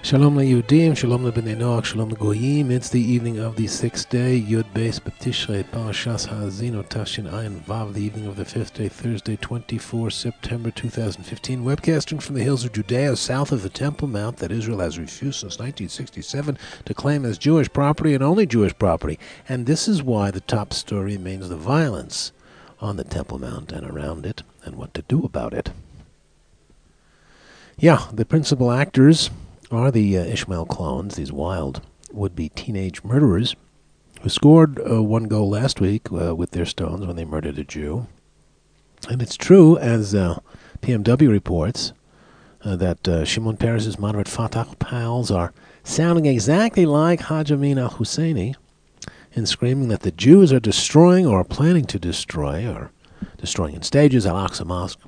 Shalom leYudim, Shalom leBnei Noach, Shalom leGoyim. It's the evening of the sixth day, Yud Beis B'Tishrei, Parashas Ha'azino, Tashin Ayin Vav, the evening of the fifth day, Thursday, 24 September 2015. Webcasting from the hills of Judea, south of the Temple Mount, that Israel has refused since 1967 to claim as Jewish property and only Jewish property. And this is why the top story remains the violence on the Temple Mount and around it, and what to do about it. Yeah, the principal actors are the Ishmael clones, these wild would-be teenage murderers who scored one goal last week with their stones when they murdered a Jew. And it's true, as PMW reports, that Shimon Peres's moderate Fatah pals are sounding exactly like Haj Amin al-Husseini in screaming that the Jews are destroying or planning to destroy, or destroying in stages, Al-Aqsa Mosque.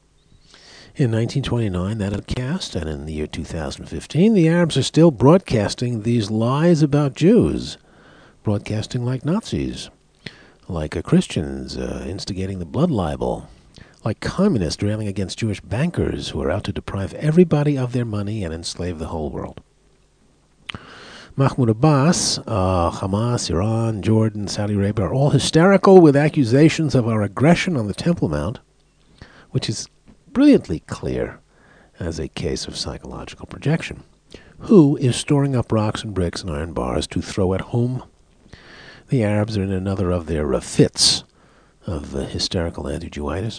In 1929, that had cast, and in the year 2015, the Arabs are still broadcasting these lies about Jews, broadcasting like Nazis, like Christians instigating the blood libel, like communists railing against Jewish bankers who are out to deprive everybody of their money and enslave the whole world. Mahmoud Abbas, Hamas, Iran, Jordan, Saudi Arabia are all hysterical with accusations of our aggression on the Temple Mount, which is brilliantly clear as a case of psychological projection. Who is storing up rocks and bricks and iron bars to throw at whom? The Arabs are in another of their fits of hysterical anti-Jewitis.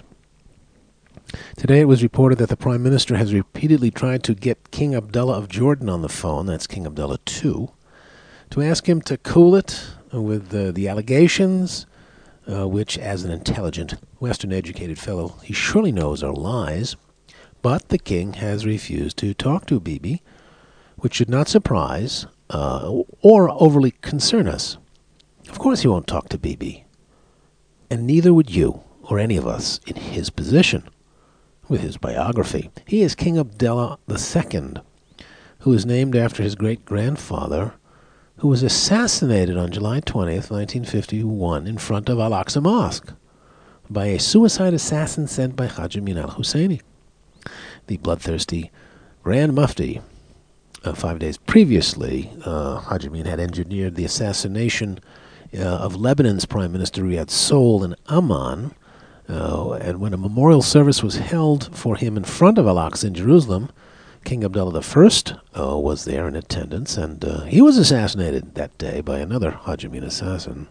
Today it was reported that the Prime Minister has repeatedly tried to get King Abdullah of Jordan on the phone, that's King Abdullah II, to ask him to cool it with the allegations, which, as an intelligent, Western-educated fellow, he surely knows are lies. But the king has refused to talk to Bibi, which should not surprise or overly concern us. Of course he won't talk to Bibi, and neither would you or any of us in his position, with his biography. He is King Abdullah II, who is named after his great-grandfather, who was assassinated on July 20th, 1951, in front of Al-Aqsa Mosque by a suicide assassin sent by Haj Amin al-Husseini. The bloodthirsty Grand Mufti, 5 days previously, Haj Amin had engineered the assassination of Lebanon's Prime Minister Riyad Sol in Amman, and when a memorial service was held for him in front of Al-Aqsa in Jerusalem, King Abdullah I was there in attendance, and he was assassinated that day by another Haj Amin assassin.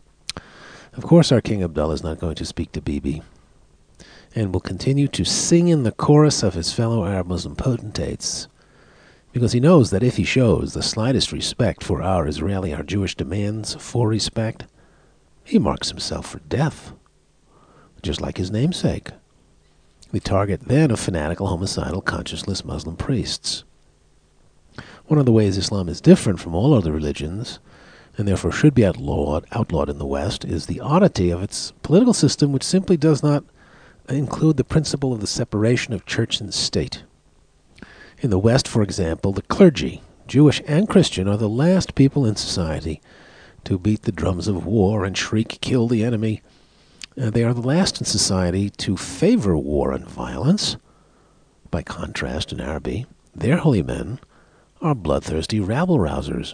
Of course, our King Abdullah is not going to speak to Bibi, and will continue to sing in the chorus of his fellow Arab Muslim potentates, because he knows that if he shows the slightest respect for our Jewish demands for respect, he marks himself for death, just like his namesake, the target then of fanatical, homicidal, conscienceless Muslim priests. One of the ways Islam is different from all other religions, and therefore should be outlawed in the West, is the oddity of its political system, which simply does not include the principle of the separation of church and state. In the West, for example, the clergy, Jewish and Christian, are the last people in society to beat the drums of war and shriek, "Kill the enemy." They are the last in society to favor war and violence. By contrast, in Araby, their holy men are bloodthirsty rabble-rousers.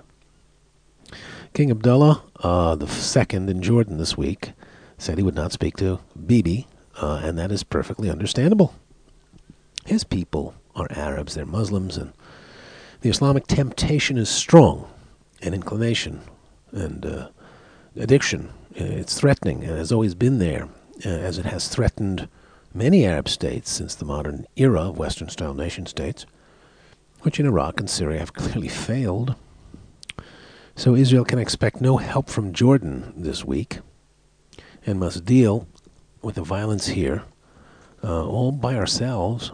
King Abdullah II in Jordan this week said he would not speak to Bibi, and that is perfectly understandable. His people are Arabs, they're Muslims, and the Islamic temptation is strong, and inclination, and addiction. It's threatening, and has always been there, as it has threatened many Arab states since the modern era of Western-style nation-states, which in Iraq and Syria have clearly failed. So Israel can expect no help from Jordan this week, and must deal with the violence here all by ourselves.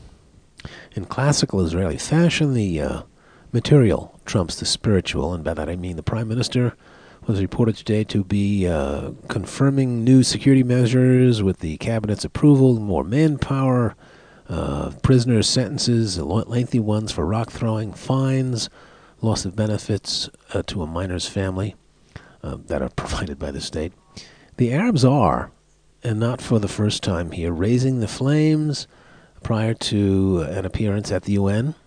In classical Israeli fashion, the material trumps the spiritual, and by that I mean the Prime Minister was reported today to be confirming new security measures with the cabinet's approval, more manpower, prisoners' sentences, lengthy ones for rock throwing, fines, loss of benefits to a minor's family that are provided by the state. The Arabs are, and not for the first time here, raising the flames prior to an appearance at the UN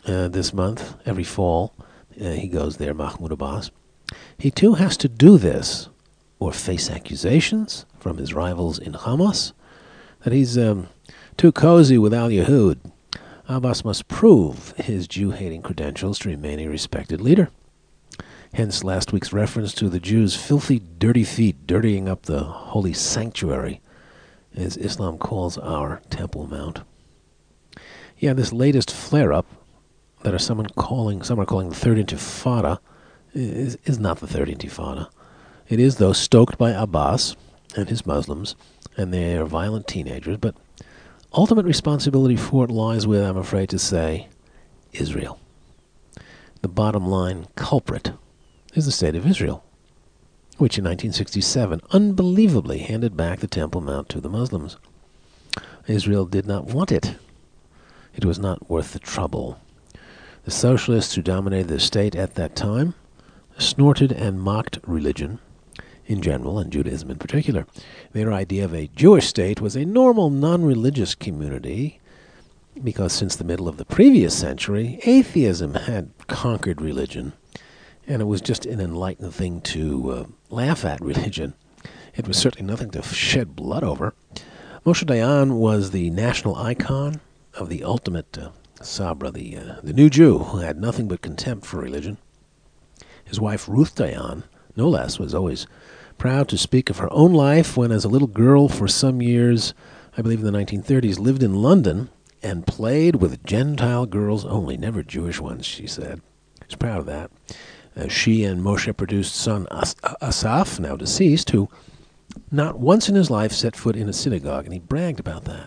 this month, every fall. He goes there, Mahmoud Abbas. He too has to do this, or face accusations from his rivals in Hamas that he's too cozy with Al Yahud. Abbas must prove his Jew-hating credentials to remain a respected leader. Hence last week's reference to the Jews' filthy, dirty feet dirtying up the holy sanctuary, as Islam calls our Temple Mount. Yeah, this latest flare-up that some are calling the Third Intifada is not the Third Intifada. It is, though, stoked by Abbas and his Muslims and their violent teenagers, but ultimate responsibility for it lies with, I'm afraid to say, Israel. The bottom line culprit is the State of Israel, which in 1967 unbelievably handed back the Temple Mount to the Muslims. Israel did not want it. It was not worth the trouble. The socialists who dominated the state at that time snorted and mocked religion in general, and Judaism in particular. Their idea of a Jewish state was a normal, non-religious community, because since the middle of the previous century, atheism had conquered religion, and it was just an enlightened thing to laugh at religion. It was certainly nothing to shed blood over. Moshe Dayan was the national icon of the ultimate Sabra, the new Jew who had nothing but contempt for religion. His wife, Ruth Dayan, no less, was always proud to speak of her own life when, as a little girl for some years, I believe in the 1930s, lived in London and played with Gentile girls only, never Jewish ones, she said. She's proud of that. She and Moshe produced son Asaf, now deceased, who not once in his life set foot in a synagogue, and he bragged about that.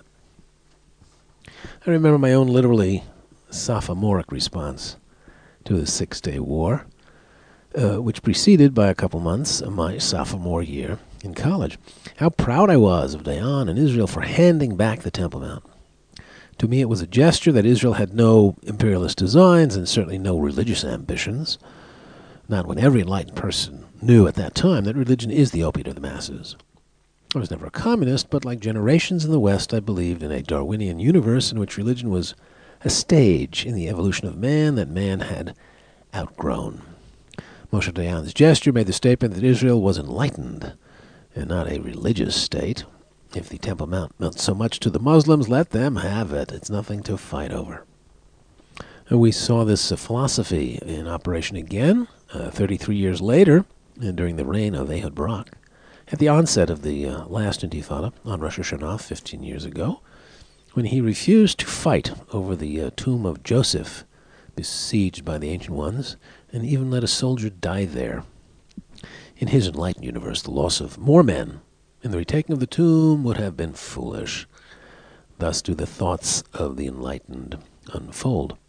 I remember my own literally sophomoric response to the Six-Day War, which preceded by a couple months my sophomore year in college. How proud I was of Dayan and Israel for handing back the Temple Mount. To me, it was a gesture that Israel had no imperialist designs and certainly no religious ambitions, not when every enlightened person knew at that time that religion is the opiate of the masses. I was never a communist, but like generations in the West, I believed in a Darwinian universe in which religion was a stage in the evolution of man that man had outgrown. Moshe Dayan's gesture made the statement that Israel was enlightened and not a religious state. If the Temple Mount meant so much to the Muslims, let them have it. It's nothing to fight over. And we saw this philosophy in operation again 33 years later, during the reign of Ehud Barak, at the onset of the last Intifada on Rosh Hashanah 15 years ago, when he refused to fight over the tomb of Joseph, besieged by the Ancient Ones, and even let a soldier die there. In his enlightened universe, the loss of more men in the retaking of the tomb would have been foolish. Thus do the thoughts of the enlightened unfold.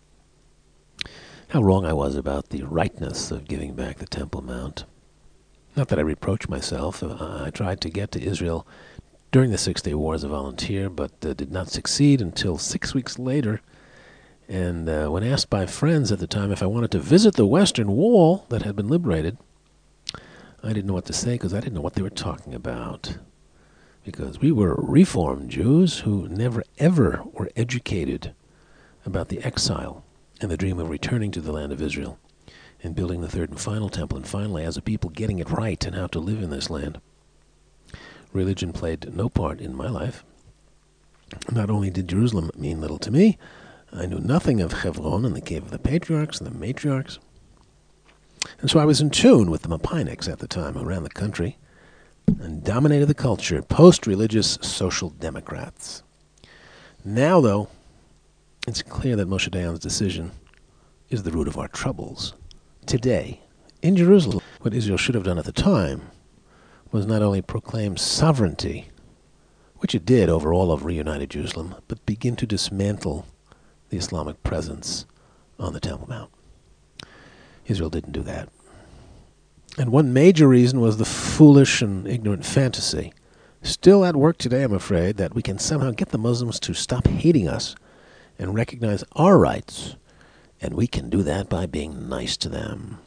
How wrong I was about the rightness of giving back the Temple Mount. Not that I reproach myself. I tried to get to Israel during the Six-Day War as a volunteer, but did not succeed until 6 weeks later. And when asked by friends at the time if I wanted to visit the Western Wall that had been liberated, I didn't know what to say because I didn't know what they were talking about. Because we were Reformed Jews who never ever were educated about the exile and the dream of returning to the land of Israel and building the third and final temple, and finally, as a people, getting it right and how to live in this land. Religion played no part in my life. Not only did Jerusalem mean little to me, I knew nothing of Hebron and the Cave of the Patriarchs and the Matriarchs. And so I was in tune with the Mapiniks at the time who ran the country and dominated the culture, post-religious social democrats. Now, though, it's clear that Moshe Dayan's decision is the root of our troubles. Today, in Jerusalem, what Israel should have done at the time was not only proclaim sovereignty, which it did over all of reunited Jerusalem, but begin to dismantle the Islamic presence on the Temple Mount. Israel didn't do that. And one major reason was the foolish and ignorant fantasy, still at work today, I'm afraid, that we can somehow get the Muslims to stop hating us and recognize our rights, and we can do that by being nice to them.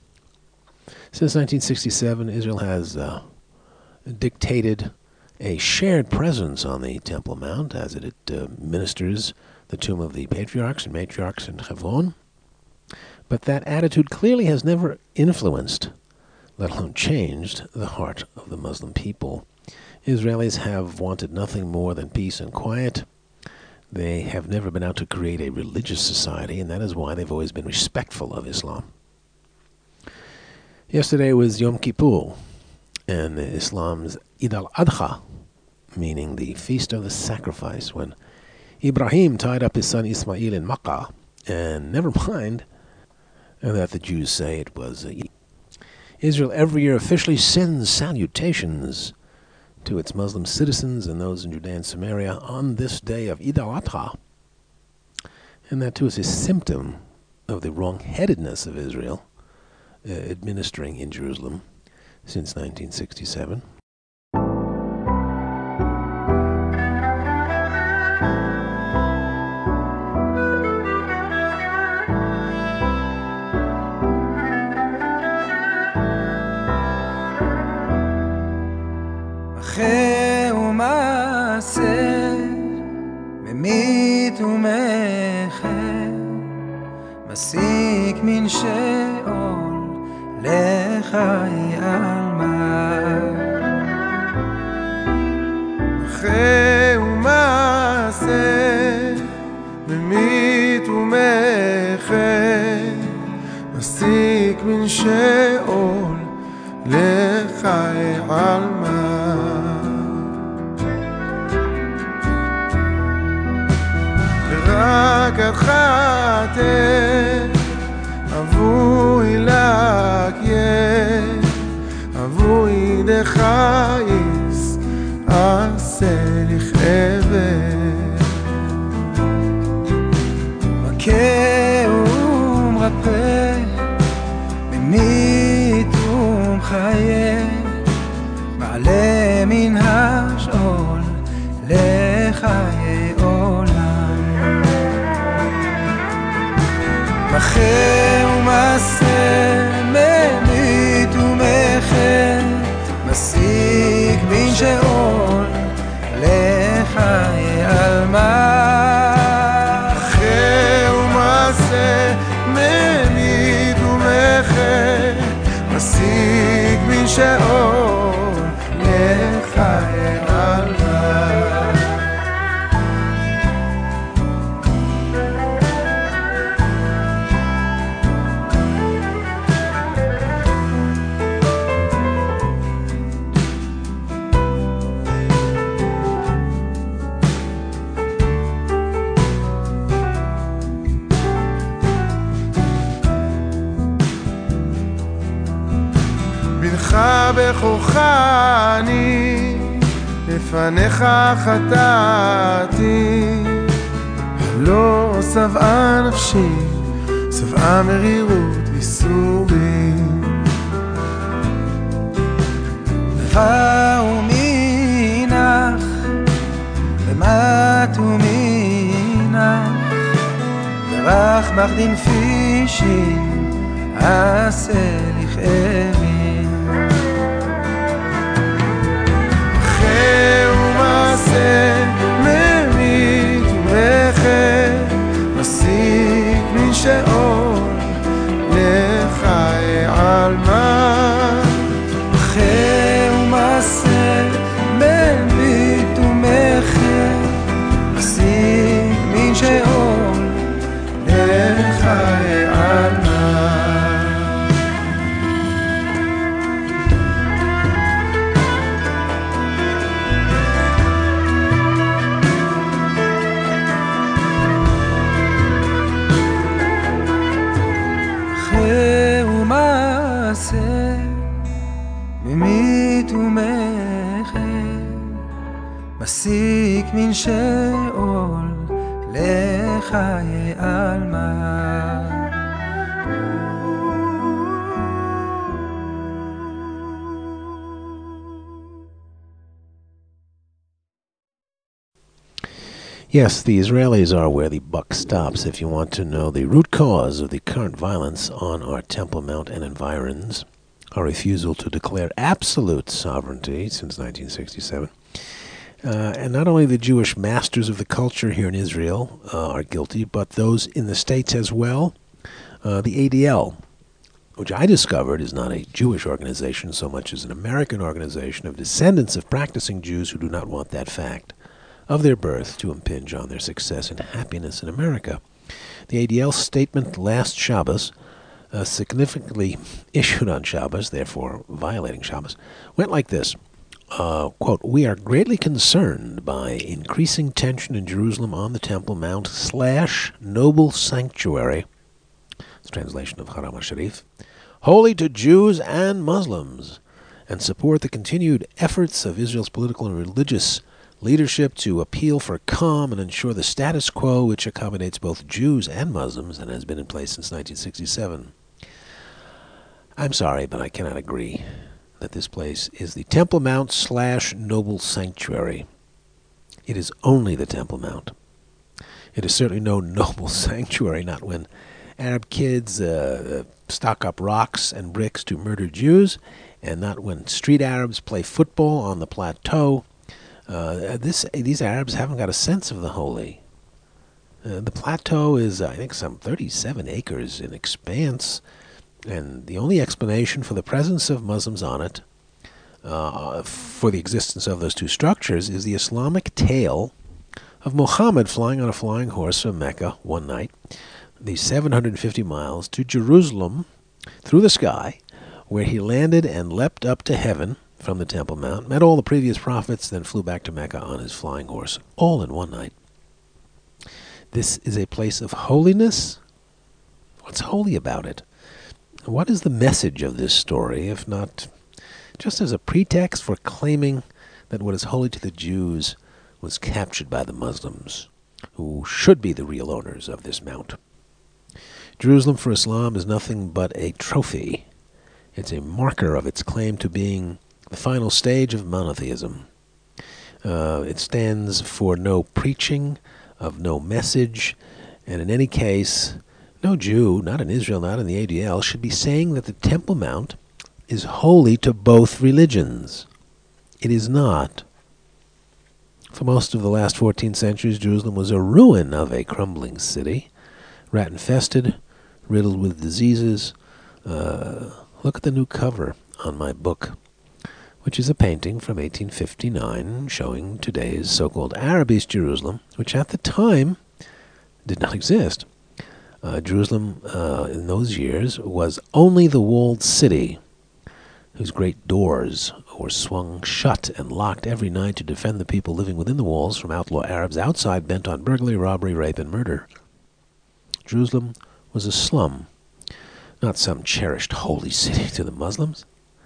Since 1967, Israel has dictated a shared presence on the Temple Mount as it administers the tomb of the patriarchs and matriarchs in Hebron. But that attitude clearly has never influenced, let alone changed, the heart of the Muslim people. Israelis have wanted nothing more than peace and quiet. They have never been out to create a religious society, and that is why they've always been respectful of Islam. Yesterday was Yom Kippur, and Islam's Eid al-Adha, meaning the Feast of the Sacrifice, when Ibrahim tied up his son Ismail in Makkah, and never mind that the Jews say it was Israel every year officially sends salutations to its Muslim citizens and those in Judea and Samaria on this day of Eid al-Adha. And that too is a symptom of the wrong-headedness of Israel administering in Jerusalem since 1967. ממית ומחר מסיק מן שאול לחיי עלמא אחרי ומעשה ממית ומחר מסיק מן שאול לחיי עלמא רק את חטא אבוי לקיה אבוי דחייס עשה לכאבת מכה ומרפא ממית ומחיה מעלה מן השאול לחיי מחה ומעשה ממית ומחר מסיק בין שאול לחיי עלמא מחה ומעשה ממית ומחר מסיק בין שאול לחיי עלמא בכוחני לפניך חטאתי לא שבעה נפשי שבעה מרירות ויסורים נבע ומינך ומת ומינך דרך מחדין פישין עשה לכאבי ומעשה ממית ומחר מסיק מן שאול לחיי עלמא מחה ומעשה ממית ומחר מסיק מן שאול לחיי עלמא ממית ומחר מסיק מן שאול לחיי עלמא Yes, the Israelis are where the buck stops if you want to know the root cause of the current violence on our Temple Mount and environs, our refusal to declare absolute sovereignty since 1967, And not only the Jewish masters of the culture here in Israel are guilty, but those in the States as well. The ADL, which I discovered is not a Jewish organization so much as an American organization of descendants of practicing Jews who do not want that fact of their birth to impinge on their success and happiness in America. The ADL statement last Shabbos, significantly issued on Shabbos, therefore violating Shabbos, went like this. Quote, "We are greatly concerned by increasing tension in Jerusalem on the Temple Mount / noble sanctuary," it's a translation of Haram HaSharif, "holy to Jews and Muslims, and support the continued efforts of Israel's political and religious leadership to appeal for calm and ensure the status quo which accommodates both Jews and Muslims and has been in place since 1967. I'm sorry, but I cannot agree that this place is the Temple Mount / noble sanctuary. It is only the Temple Mount. It is certainly no noble sanctuary, not when Arab kids stock up rocks and bricks to murder Jews, and not when street Arabs play football on the plateau. These Arabs haven't got a sense of the holy. The plateau is, I think, some 37 acres in expanse, and the only explanation for the presence of Muslims on it, for the existence of those two structures, is the Islamic tale of Muhammad flying on a flying horse from Mecca one night, the 750 miles to Jerusalem through the sky, where he landed and leapt up to heaven from the Temple Mount, met all the previous prophets, then flew back to Mecca on his flying horse, all in one night. This is a place of holiness. What's holy about it? What is the message of this story, if not just as a pretext for claiming that what is holy to the Jews was captured by the Muslims, who should be the real owners of this mount? Jerusalem for Islam is nothing but a trophy. It's a marker of its claim to being the final stage of monotheism. It stands for no preaching, of no message, and in any case, no Jew, not in Israel, not in the ADL, should be saying that the Temple Mount is holy to both religions. It is not. For most of the last 14 centuries, Jerusalem was a ruin of a crumbling city, rat-infested, riddled with diseases. Look at the new cover on my book, which is a painting from 1859 showing today's so-called Arab East Jerusalem, which at the time did not exist. Jerusalem in those years was only the walled city, whose great doors were swung shut and locked every night to defend the people living within the walls from outlaw Arabs outside bent on burglary, robbery, rape, and murder. Jerusalem was a slum, not some cherished holy city to the Muslims.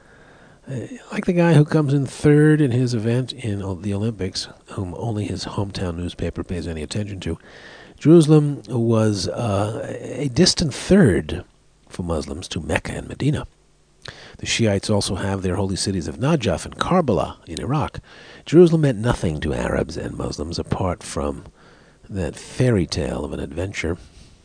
Like the guy who comes in third in his event in the Olympics, whom only his hometown newspaper pays any attention to, Jerusalem was a distant third for Muslims to Mecca and Medina. The Shiites also have their holy cities of Najaf and Karbala in Iraq. Jerusalem meant nothing to Arabs and Muslims apart from that fairy tale of an adventure,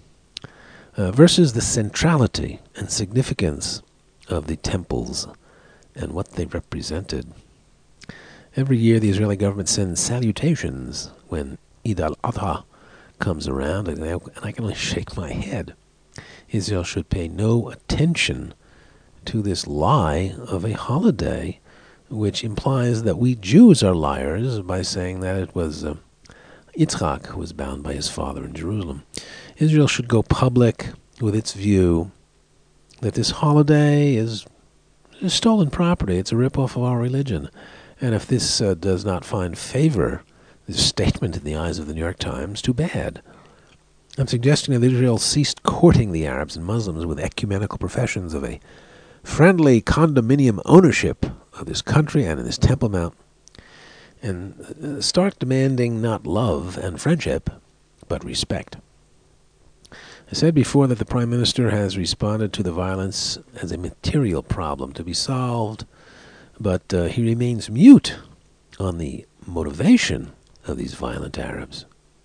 versus the centrality and significance of the temples and what they represented. Every year the Israeli government sends salutations when Eid al-Adha comes around, and I can only shake my head. Israel should pay no attention to this lie of a holiday, which implies that we Jews are liars by saying that it was Yitzchak who was bound by his father in Jerusalem. Israel should go public with its view that this holiday is stolen property. It's a ripoff of our religion. And if this does not find favor, this statement in the eyes of the New York Times, too bad. I'm suggesting that Israel ceased courting the Arabs and Muslims with ecumenical professions of a friendly condominium ownership of this country and in this Temple Mount, and start demanding not love and friendship, but respect. I said before that the Prime Minister has responded to the violence as a material problem to be solved, but he remains mute on the motivation of these violent Arabs.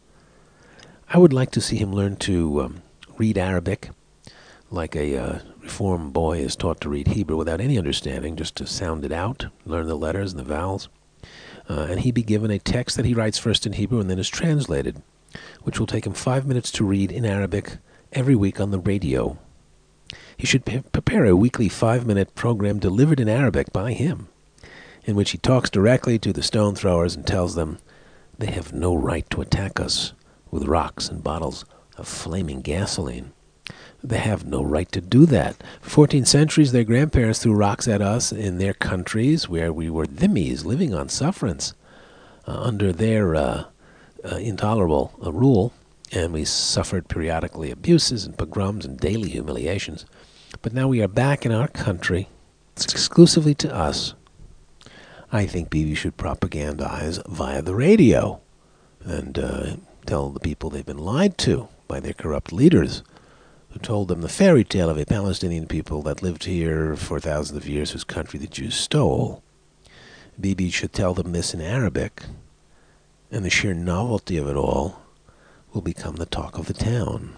I would like to see him learn to read Arabic like a reform boy is taught to read Hebrew without any understanding, just to sound it out, learn the letters and the vowels. and he be given a text that he writes first in Hebrew and then is translated, which will take him 5 minutes to read in Arabic every week on the radio. He should prepare a weekly 5-minute program delivered in Arabic by him, in which he talks directly to the stone throwers and tells them they have no right to attack us with rocks and bottles of flaming gasoline. They have no right to do that. For 14 centuries, their grandparents threw rocks at us in their countries where we were dhimmis, living on sufferance under their intolerable rule, and we suffered periodically abuses and pogroms and daily humiliations. But now we are back in our country. It's exclusively to us. I think Bibi should propagandize via the radio and tell the people they've been lied to by their corrupt leaders, who told them the fairy tale of a Palestinian people that lived here for thousands of years, whose country the Jews stole. Bibi should tell them this in Arabic, and the sheer novelty of it all will become the talk of the town.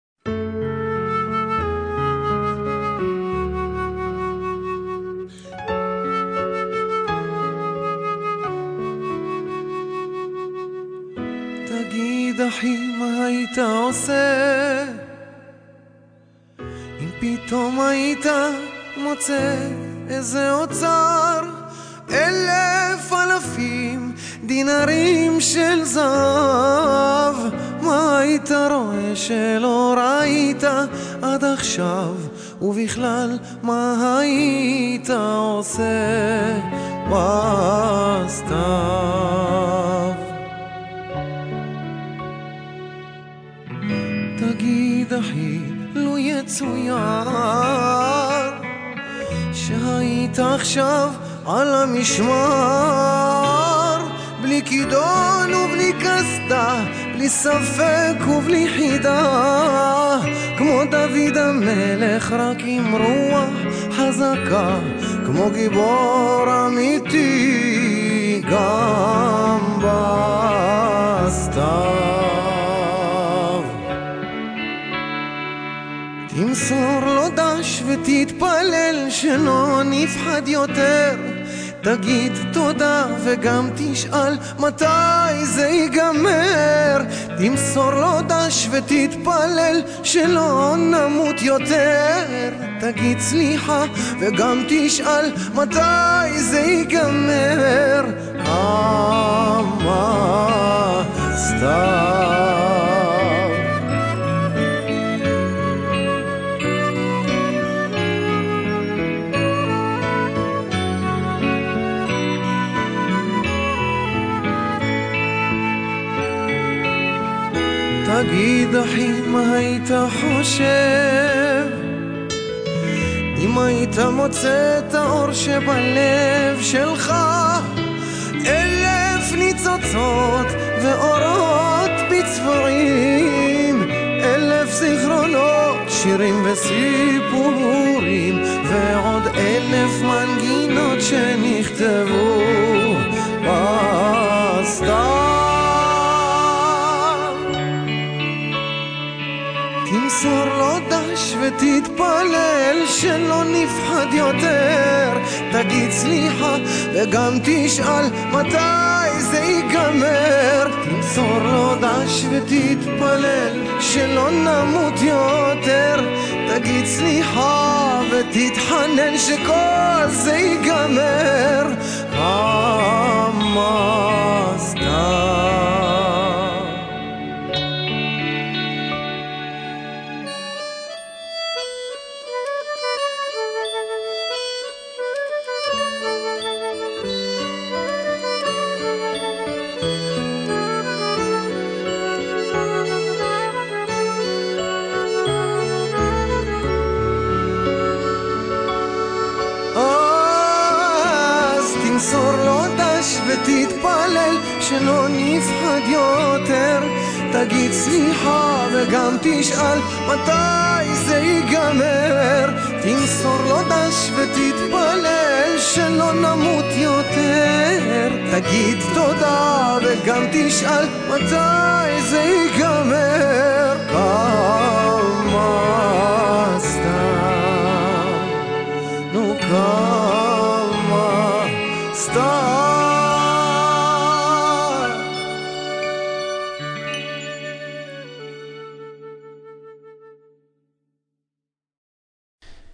תגיד אחי מה היית עושה אם פתאום היית מוצא איזה אוצר 1,000 דינרים של זהב מה היית רואה שלא ראית עד עכשיו ובכלל מה היית עושה בסתיו תגיד אחי לו יצויר שהיית עכשיו על המשמר בלי כידון ובלי קסדה בלי ספק ובלי חידה כמו דוד המלך רק עם רוח חזקה כמו גיבור אמיתי גם בסתיו תמסור לו דש ותתפלל שלא נפחד יותר תגיד תודה וגם תשאל מתי זה ייגמר תמסור לו דש ותתפלל שלא נמות יותר תגיד סליחה וגם תשאל מתי זה ייגמר כמה סתיו תגיד אחי מה היית חושב אם היית מוצא את האור שבלב שלך 1,000 ניצוצות ואורות בצבעים 1,000 זיכרונות שירים וסיפורים ועוד 1,000 מנגינות שנכתבו בסתיו תמסור לו דש ותתפלל שלא נפחד יותר תגיד סליחה וגם תשאל מתי זה ייגמר תמסור לו דש ותתפלל שלא נמות יותר תגיד סליחה ותתחנן שכל זה ייגמר כמה סתיו תמסור לו דש ותתפלל שלא נפחד יותר תגיד סליחה וגם תשאל מתי זה ייגמר תמסור לו דש ותתפלל שלא נמות יותר תגיד תודה וגם תשאל מתי זה ייגמר כמה סתיו נו כמה סתיו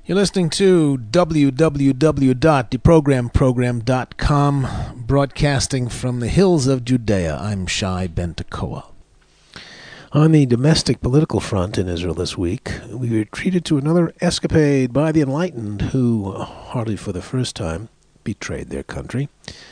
You're listening to www.deprogramprogram.com, broadcasting from the hills of Judea. I'm Shai Ben Tekoa. On the domestic political front in Israel this week, we were treated to another escapade by the enlightened who, hardly for the first time, betrayed their country.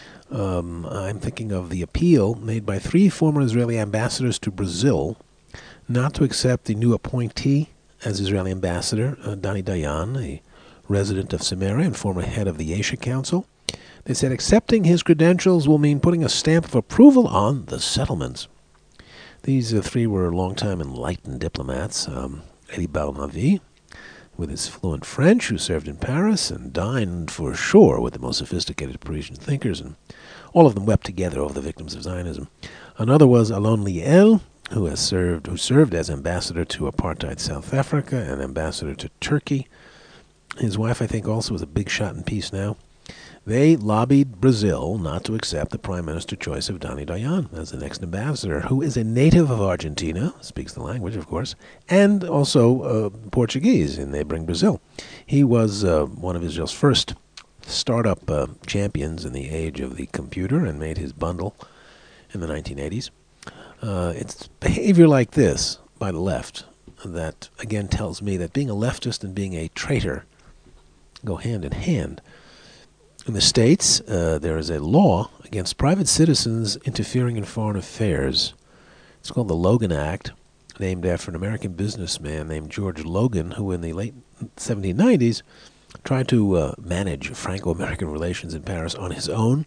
I'm thinking of the appeal made by 3 former Israeli ambassadors to Brazil not to accept the new appointee as Israeli ambassador, Dani Dayan, a resident of Samaria and former head of the Asia Council. They said accepting his credentials will mean putting a stamp of approval on the settlements. These 3 were longtime enlightened diplomats. Elie Bar-Navi, with his fluent French, who served in Paris and dined for sure with the most sophisticated Parisian thinkers, and all of them wept together over the victims of Zionism. Another was Alon Liel, who served as ambassador to apartheid South Africa and ambassador to Turkey. His wife, I think, also was a big shot in peace now. They lobbied Brazil not to accept the prime minister choice of Dani Dayan as the next ambassador, who is a native of Argentina, speaks the language, of course, and also Portuguese in neighboring Brazil. He was one of Israel's first startup champions in the age of the computer and made his bundle in the 1980s. It's behavior like this by the left that, again, tells me that being a leftist and being a traitor go hand in hand. In the States, there is a law against private citizens interfering in foreign affairs. It's called the Logan Act, named after an American businessman named George Logan, who in the late 1790s tried to manage Franco-American relations in Paris on his own.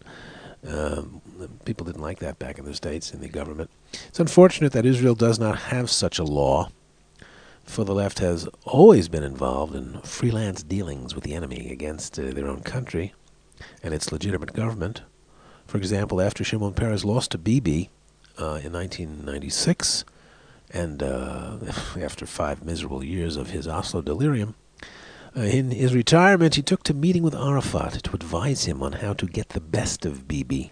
People didn't like that back in the States, in the government. It's unfortunate that Israel does not have such a law, for the left has always been involved in freelance dealings with the enemy against their own country and its legitimate government. For example, after Shimon Peres lost to Bibi in 1996, and after 5 miserable years of his Oslo delirium, in his retirement he took to meeting with Arafat to advise him on how to get the best of Bibi.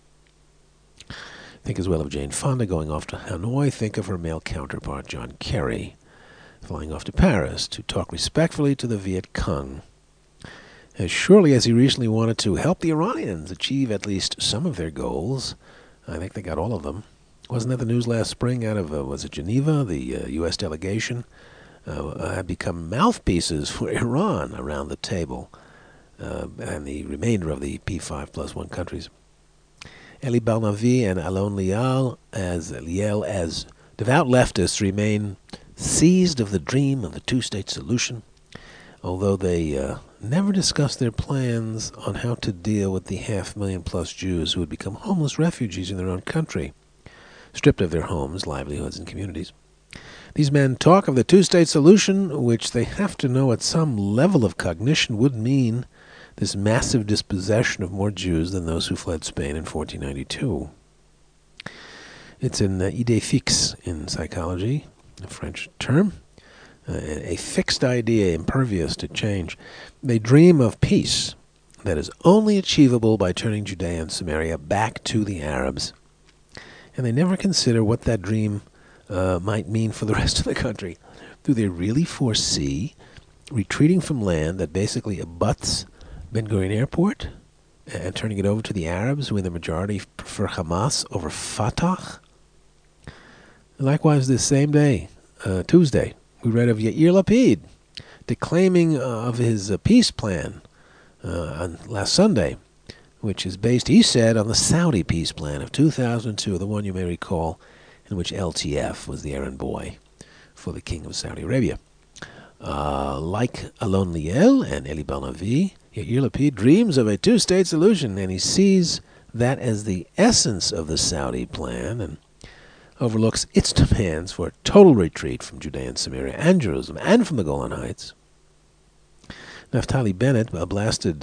Think as well of Jane Fonda going off to Hanoi. Think of her male counterpart, John Kerry, flying off to Paris to talk respectfully to the Viet Cong. As surely as he recently wanted to help the Iranians achieve at least some of their goals, I think they got all of them. Wasn't that the news last spring out of, was it Geneva? The U.S. delegation had become mouthpieces for Iran around the table, and the remainder of the P5+1 countries. Elie Bar-Navi and Alon Liel as devout leftists remain seized of the dream of the two-state solution, although they never discuss their plans on how to deal with the 500,000+ Jews who would become homeless refugees in their own country, stripped of their homes, livelihoods, and communities. These men talk of the two-state solution, which they have to know at some level of cognition would mean this massive dispossession of more Jews than those who fled Spain in 1492. It's an idée fixe in psychology, a French term, a fixed idea impervious to change. They dream of peace that is only achievable by turning Judea and Samaria back to the Arabs. And they never consider what that dream might mean for the rest of the country. Do they really foresee retreating from land that basically abuts Ben Gurion Airport and turning it over to the Arabs, who in the majority prefer Hamas over Fatah? Likewise, this same day, Tuesday, we read of Yair Lapid declaiming of his peace plan on last Sunday, which is based, he said, on the Saudi peace plan of 2002, the one you may recall, in which LTF was the errand boy for the king of Saudi Arabia. Like Alon Liel and Elie Bar-Navi, Yair Lapid dreams of a two-state solution, and he sees that as the essence of the Saudi plan and overlooks its demands for a total retreat from Judea and Samaria and Jerusalem and from the Golan Heights. Naftali Bennett blasted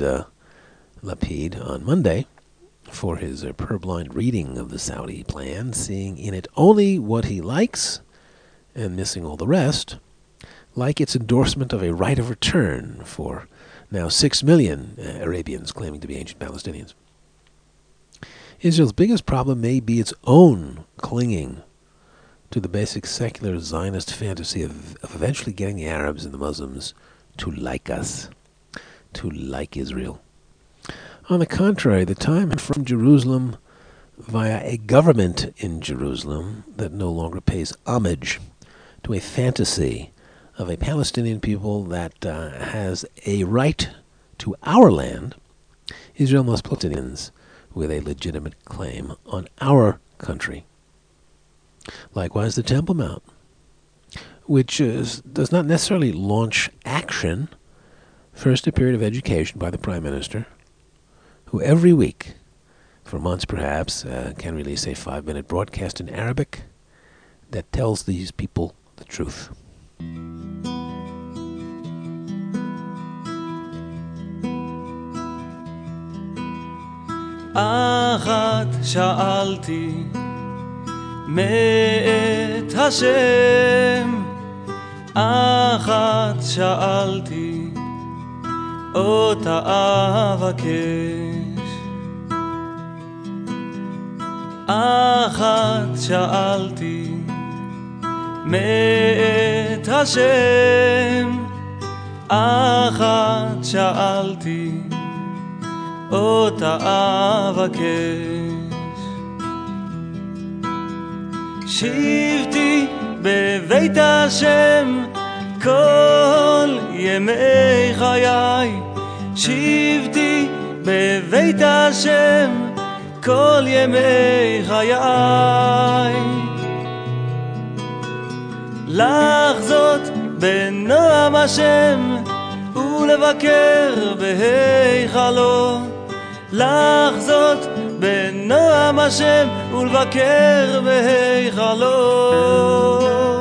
Lapid on Monday for his purblind reading of the Saudi plan, seeing in it only what he likes and missing all the rest, like its endorsement of a right of return for now 6 million Arabians claiming to be ancient Palestinians. Israel's biggest problem may be its own clinging to the basic secular Zionist fantasy of eventually getting the Arabs and the Muslims to like us, to like Israel. On the contrary, the time from Jerusalem via a government in Jerusalem that no longer pays homage to a fantasy of a Palestinian people that has a right to our land. Israel must put Palestinians with a legitimate claim on our country. Likewise, the Temple Mount, which does not necessarily launch action. First, a period of education by the Prime Minister, who every week, for months perhaps, can release a 5-minute broadcast in Arabic that tells these people the truth. אחת שאלתי מאת השם, אחת שאלתי אותה אבקש, אחת שאלתי מאת השם, אחת שאלתי אותה אבקש. שבתי בבית השם כל ימי חיי, שבתי בבית השם כל ימי חיי, לחזות בנועם השם ולבקר בהיכלו, לחזות בנועם השם ולבקר בהיכלו.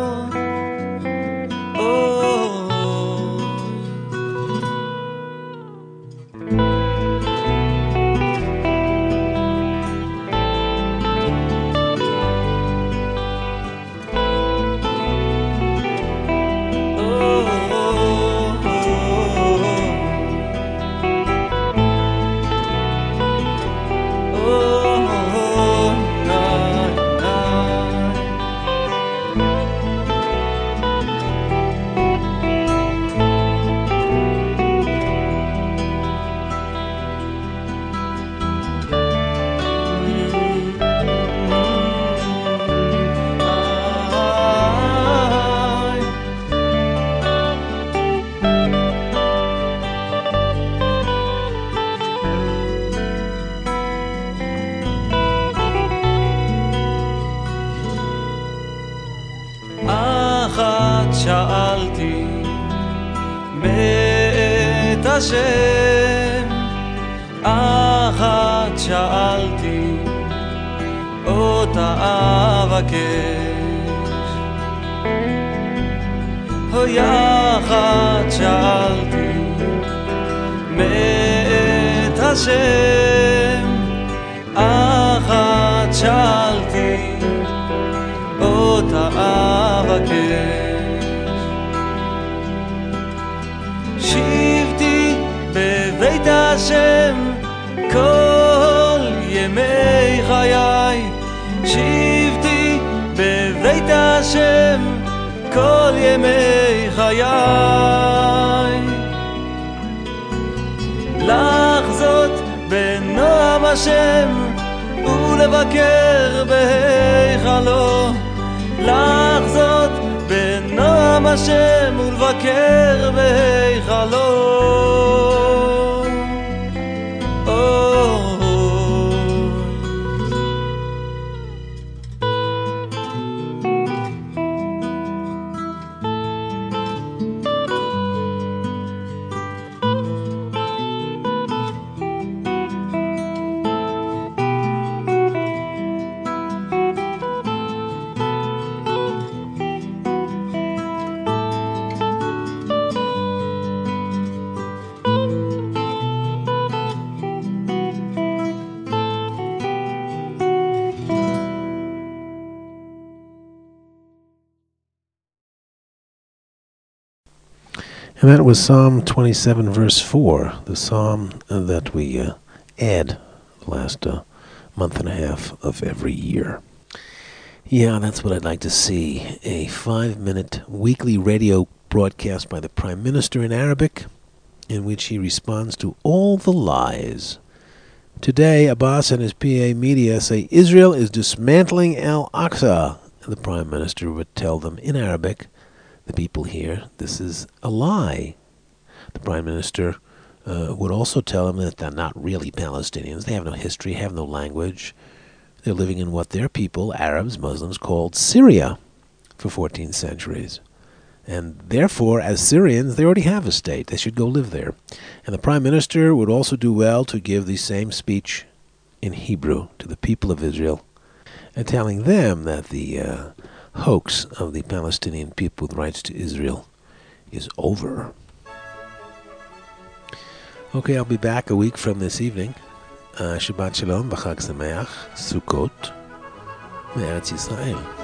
שאלתי מאת השם, אחת שאלתי אותה אבקש, אוי אחת שאלתי מאת השם, אחת שאלתי אותה אבקש. שבתי בבית השם כל ימי חיי, שבתי בבית השם כל ימי חיי, לחזות בנועם השם ולבקר בהיכלו, לחזות בנועם השם ולבקר בהיכלו. And that was Psalm 27, verse 4, the psalm that we add the last month and a half of every year. Yeah, that's what I'd like to see, a 5-minute weekly radio broadcast by the Prime Minister in Arabic, in which he responds to all the lies. Today, Abbas and his PA media say Israel is dismantling Al-Aqsa. The Prime Minister would tell them in Arabic, the people here, this is a lie. The Prime Minister would also tell them that they're not really Palestinians. They have no history, have no language. They're living in what their people, Arabs, Muslims, called Syria for 14 centuries. And therefore, as Syrians, they already have a state. They should go live there. And the Prime Minister would also do well to give the same speech in Hebrew to the people of Israel, and telling them that the hoax of the Palestinian people with rights to Israel is over. Okay, I'll be back a week from this evening. Shabbat Shalom, V'Chag Sameach, Sukkot, Me'eretz Yisrael.